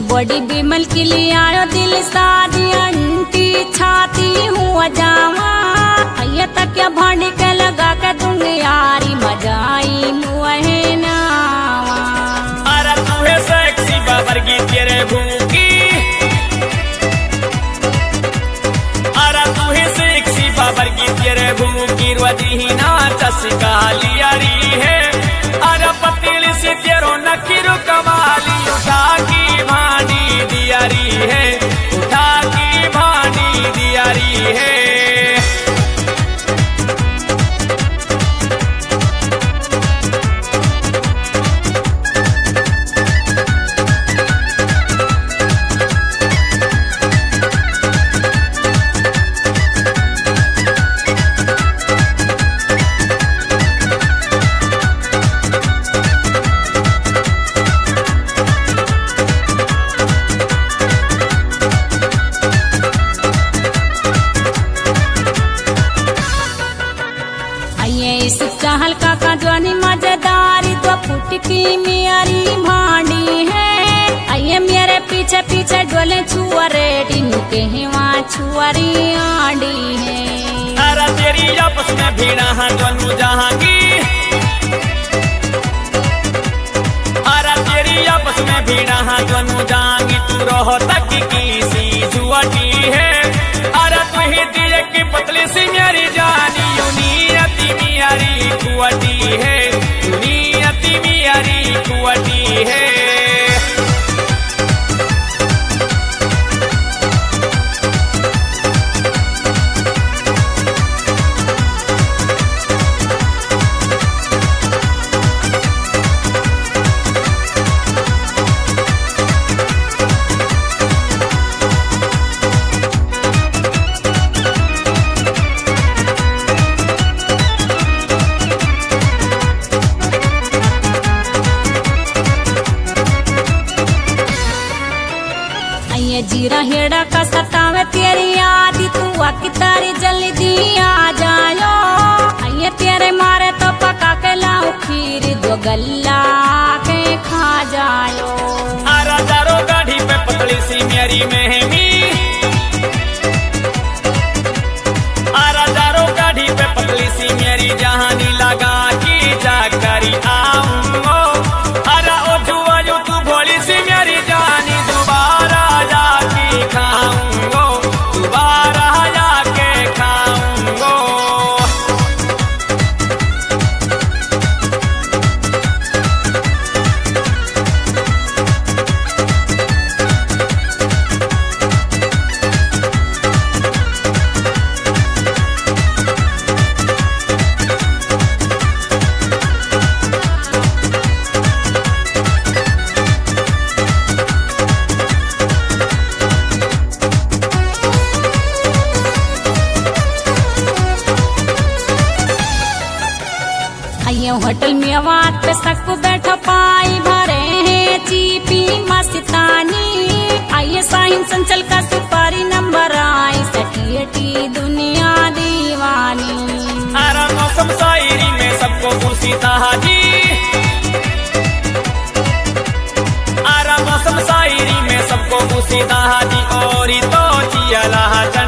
Body Bimal के लिए आयो दिल सारी अंटी छाती हुआ जावा ये तक क्या भांडी के लगा के दूंगी यारी मजाई मुहे नावा। अरे तू है सेक्सी बाबर की तेरे भूखी, अरे तू है सेक्सी बाबर की तेरे भूखी रोजी ना चस्का लियारी है। अरे पतीली से तेरो नखीरो कमाली उठा की भांडी दियारी है, उठा की भांडी दियारी है। हल्का का जवानी मजेदारी 2 फुट की मेरी भांडी है। आइए मेरे पीछे पीछे डोले छुअरे टीनू के हिवा छुअरी आंडी है। अरे तेरी आपस में भीड़ा हाँ दोनों जहांगी, अरे तेरी आपस में भीड़ा हाँ दोनों जहांगी तू रहो तक की सी जुआटी है। अरे तू ही दिए की पतली सी मेरी जानी यूनियती मियारी कुआटी है, यूनियती मियारी कुआटी है। जीरा हेड़ा का सतावे तेरी यादी तू आकी तारी जल्दी आ जायो। आइए तेरे मारे तो पका के लाऊं खीर 2 गल्ला के खा जायो। अरे दारो गाड़ी पे पतली सी मेरी मेहमी, अरे दारो गाड़ी पे पतली सी मेरी जहानी लगा की जाकरी आऊंगो। अरे ओ जुआ जो तू भोली सी मेरी जानी दोबारा जाके खाऊंगो, दोबारा जाके खाऊंगो। होटल में आवाज पे सबको बैठो पाई भरे हैं चीपी मस्तानी। आइए साहिन संचल का सुपारी नंबर आई सखियटी दुनिया दीवानी। अरे मौसम शायरी में सबको पूछता हाजी, अरे मौसम शायरी में सबको पूछता हाजी और तो जिया